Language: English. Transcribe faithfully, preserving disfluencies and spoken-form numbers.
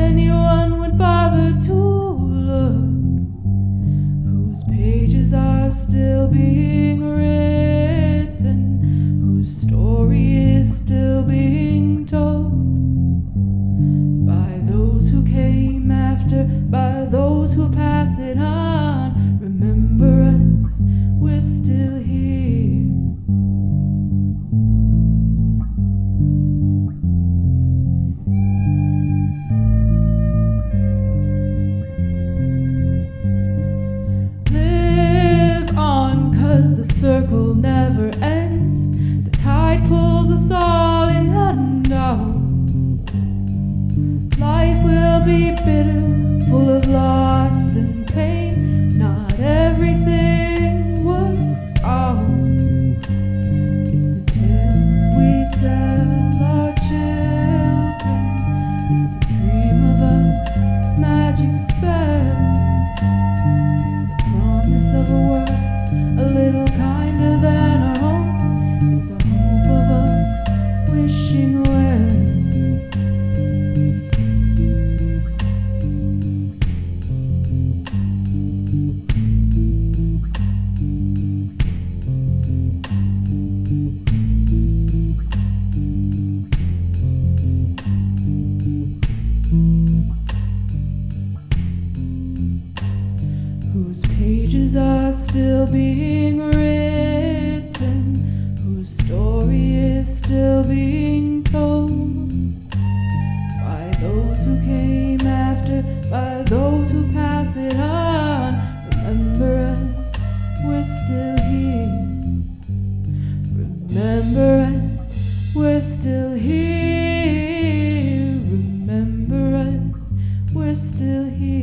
anyone would bother to look, whose pages are still being written, whose story is still being told by those who came after, by those who pass it on. Remember us, we're still here. Live on, 'cause the circle never ends. The tide pulls us all in and out. Life will be bitter, full of loss and pain. Not everything works out. It's the tales we tell our children. It's the dream of a magic spell. It's the promise of a world a little kinder than our home. It's the hope of a wishing well. Whose pages are still being written, whose story is still being told by those who came after, by those who pass it on. Remember us, we're still here. Remember us, we're still here. Remember us, we're still here.